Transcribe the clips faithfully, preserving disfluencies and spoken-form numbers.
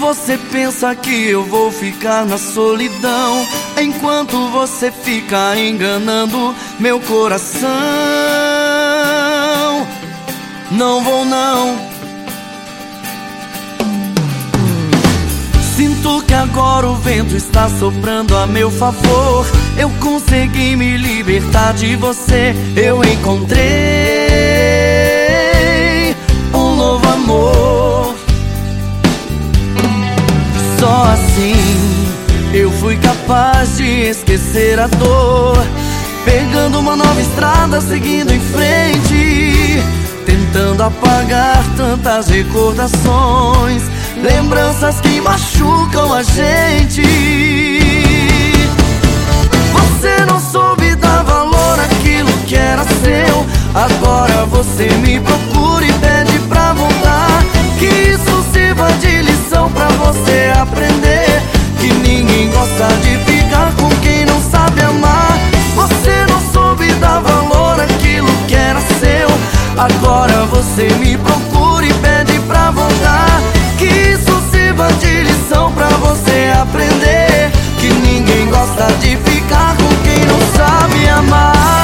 Você pensa que eu vou ficar na solidão enquanto você fica enganando meu coração. Não vou não. Sinto que agora o vento está soprando a meu favor. Eu consegui me libertar de você. Eu encontrei um novo amor. Só assim eu fui capaz de esquecer a dor, pegando uma nova estrada, seguindo em frente, tentando apagar tantas recordações, lembranças que machucam a gente. Você não soube dar valor àquilo que era seu. Agora você me procura e pede pra voltar. Que isso sirva de lição pra você aprender que ninguém gosta de ficar com quem não sabe amar. Você não soube dar valor àquilo que era seu. Agora você me procura e pede pra voltar. Que isso sirva de lição pra você aprender que ninguém gosta de ficar com quem não sabe amar.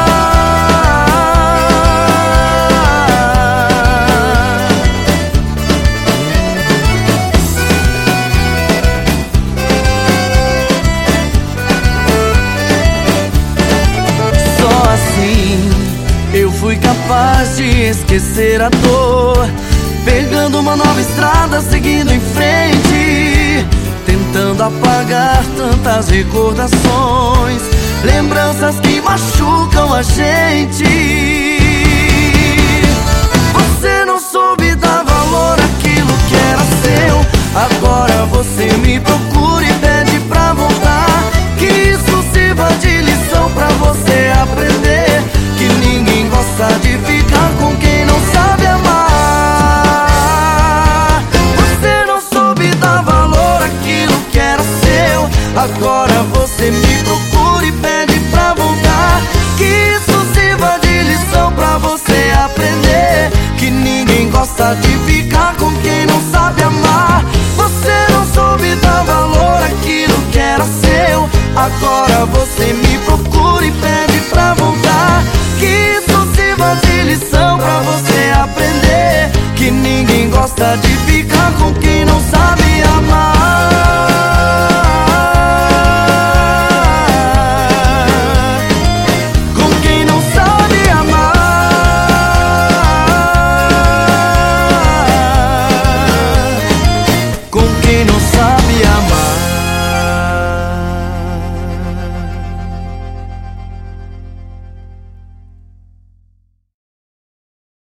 Eu fui capaz de esquecer a dor, pegando uma nova estrada, seguindo em frente, tentando apagar tantas recordações, lembranças que machucam a gente. Você não soube dar valor àquilo que era seu. Agora você me procura e pede pra voltar. Que isso sirva de lição pra você aprender que ninguém gosta de ficar com quem não sabe amar. Você não soube dar valor àquilo que era seu. Agora você me procura e pede pra voltar. Que isso sirva de lição pra você aprender que ninguém gosta de ficar com quem não sabe amar. Você não soube dar valor àquilo que era seu. Agora você me procura e pede pra voltar. Que isso sirva de lição pra você aprender que ninguém gosta de ficar com quem